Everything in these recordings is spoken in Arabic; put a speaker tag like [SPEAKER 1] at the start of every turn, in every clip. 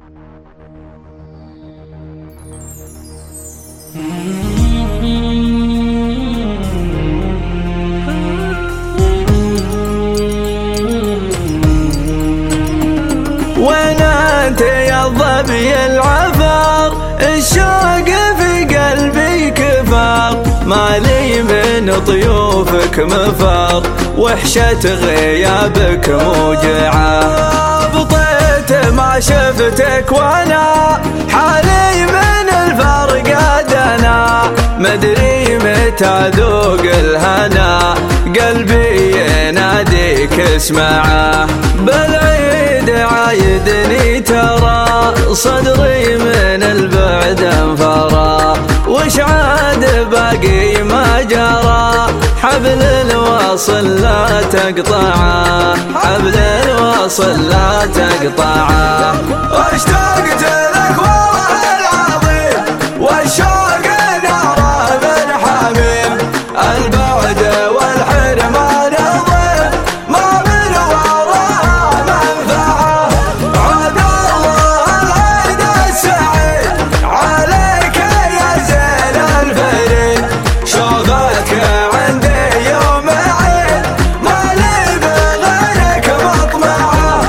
[SPEAKER 1] وين انت يا الظبي العفار، الشوق في قلبي كفار، مالي من طيوفك مفار، وحشة غيابك موجعة. بطيت ما شفتك وانا حالي من الفرق دنا، مدري متى ذوق الهنا، قلبي يناديك اسمعه. بالعيد عايدني ترى، صدري من البعد انفرى، وش عاد باقي ما جرى، حبل الوصل لا تقطعه، حبل الوصل لا تقطعه. اشتقت لك والله العظيم، والشوق ناره من حميم، البعد والحرمان ضيم، ما من وراها منفعه. عاد الله العيد السعيد عليك يا زين الفريد، شوقك عندي يوم عيد، مالي بغيرك مطمعه.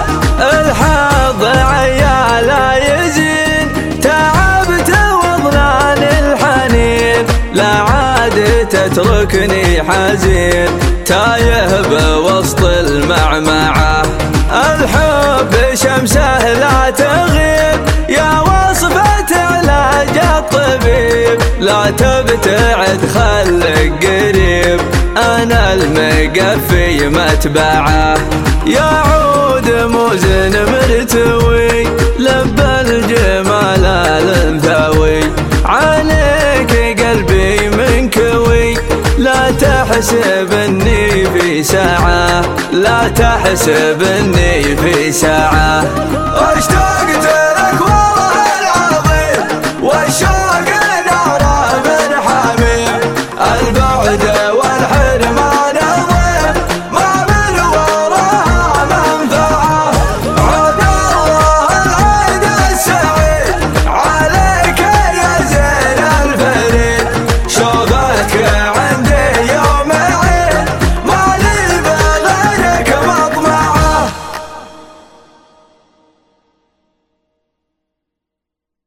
[SPEAKER 1] الحظ عيالا يزين، تعبت وضنان الحنين، لا عاد تتركني حزين، تايه بوسط المعمعة. الحب شمسه لا تغيب، يا وصفة علاج الطبيب، لا تبتعد خلك قريب، أنا المقفي متبعه. يعود موزن مرتوي، لب الجمال الانثوي، عليك قلبي منكوي، لا تحسب اني في ساعة، لا تحسب اني في ساعة.